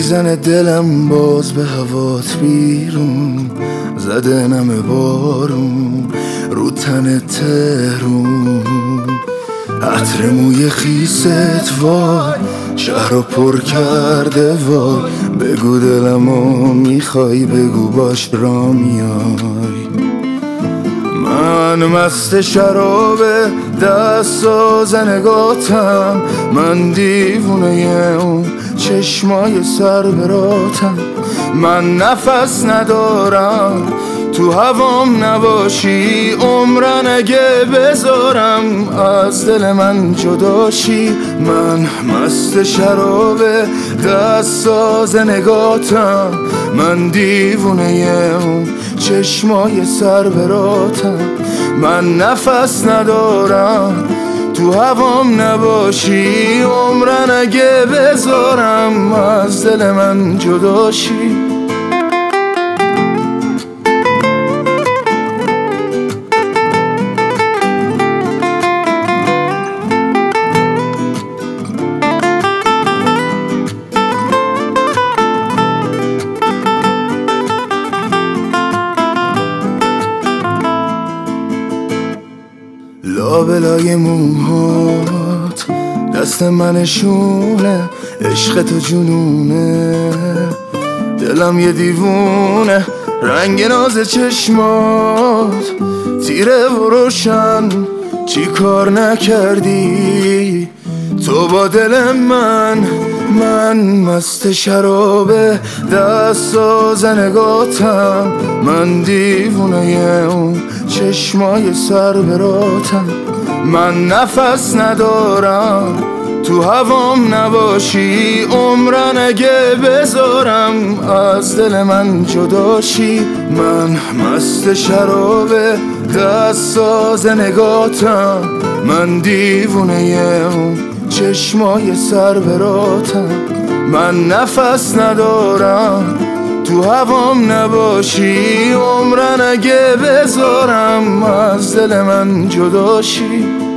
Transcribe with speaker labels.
Speaker 1: میزنه دلم باز به هوات بیرون، زده نمه بارون رو تن تهرون. عطر موی خیست وای شهر رو پر کرده وای، بگو دلمو میخوای بگو باش را میای. من مست شرابه دست ساز نگاتم، من دیوونه اون چشمای سر براتم. من نفس ندارم تو هوام نباشی، عمرن اگه بذارم از دل من جداشی. من مست شرابه دست ساز نگاتم، من دیوونه اون چشمای سر براتم. من نفس ندارم تو هوام نباشی، عمرن اگه بذارم از دل من جداشی. لابلای موهات دست منشونه، عشق تو جنونه، دلم یه دیوونه. رنگ ناز چشمات تیره و روشن، چی کار نکردی تو با دل من. من مست شرابه دست ساز نگاتم، من دیوونه اون چشمای سر براتم. من نفس ندارم تو هوام نباشی، عمرن اگه بذارم از دل من جداشی. من مست شرابه دست ساز نگاتم، من دیوونه اون چشمای سر براتم. من نفس ندارم تو هوام نباشی، عمرن اگه بذارم از دل من جداشی.